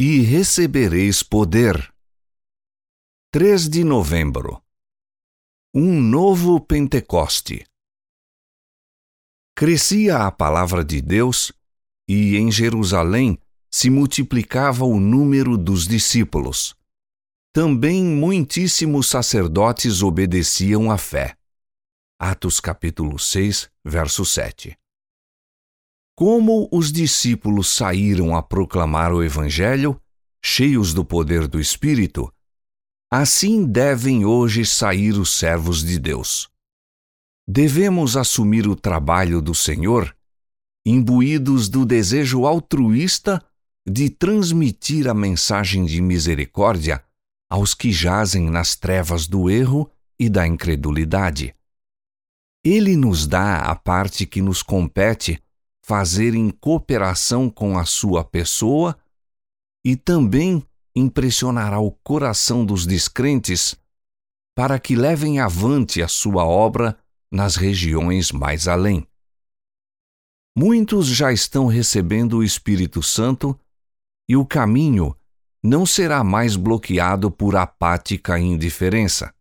E recebereis poder. 3 de novembro. Um novo Pentecoste. Crescia a palavra de Deus, e em Jerusalém se multiplicava o número dos discípulos. Também muitíssimos sacerdotes obedeciam à fé. Atos capítulo 6, verso 7. Como os discípulos saíram a proclamar o Evangelho, cheios do poder do Espírito, assim devem hoje sair os servos de Deus. Devemos assumir o trabalho do Senhor, imbuídos do desejo altruísta de transmitir a mensagem de misericórdia aos que jazem nas trevas do erro e da incredulidade. Ele nos dá a parte que nos compete fazer em cooperação com a sua pessoa e também impressionará o coração dos descrentes para que levem avante a sua obra nas regiões mais além. Muitos já estão recebendo o Espírito Santo e o caminho não será mais bloqueado por apática indiferença.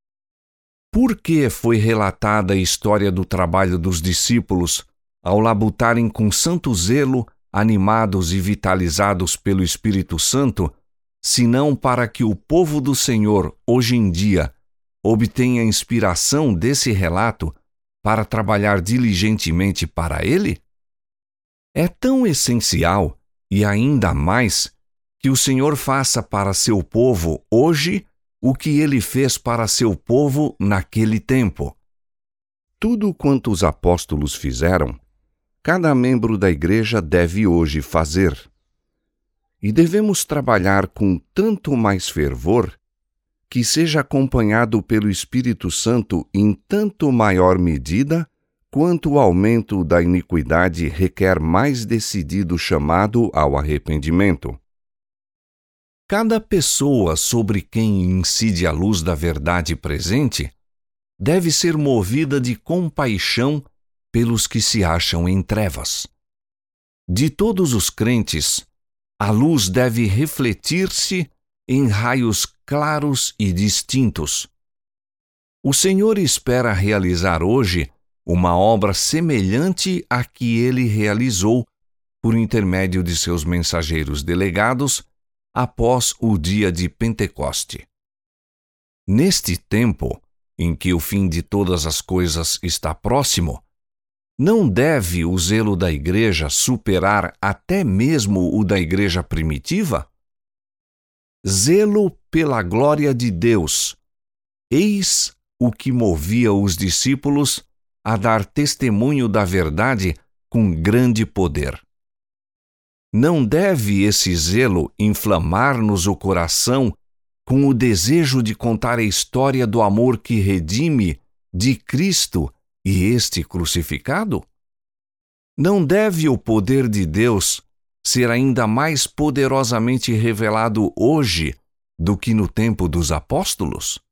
Por que foi relatada a história do trabalho dos discípulos ao labutarem com santo zelo, animados e vitalizados pelo Espírito Santo, senão para que o povo do Senhor, hoje em dia, obtenha inspiração desse relato para trabalhar diligentemente para Ele? É tão essencial, e ainda mais, que o Senhor faça para seu povo hoje o que Ele fez para seu povo naquele tempo. Tudo quanto os apóstolos fizeram, cada membro da igreja deve hoje fazer. E devemos trabalhar com tanto mais fervor que seja acompanhado pelo Espírito Santo em tanto maior medida quanto o aumento da iniquidade requer mais decidido chamado ao arrependimento. Cada pessoa sobre quem incide a luz da verdade presente deve ser movida de compaixão pelos que se acham em trevas. De todos os crentes, a luz deve refletir-se em raios claros e distintos. O Senhor espera realizar hoje uma obra semelhante à que Ele realizou por intermédio de seus mensageiros delegados após o dia de Pentecoste. Neste tempo, em que o fim de todas as coisas está próximo, não deve o zelo da igreja superar até mesmo o da igreja primitiva? Zelo pela glória de Deus. Eis o que movia os discípulos a dar testemunho da verdade com grande poder. Não deve esse zelo inflamar-nos o coração com o desejo de contar a história do amor que redime de Cristo e este crucificado? Não deve o poder de Deus ser ainda mais poderosamente revelado hoje do que no tempo dos apóstolos?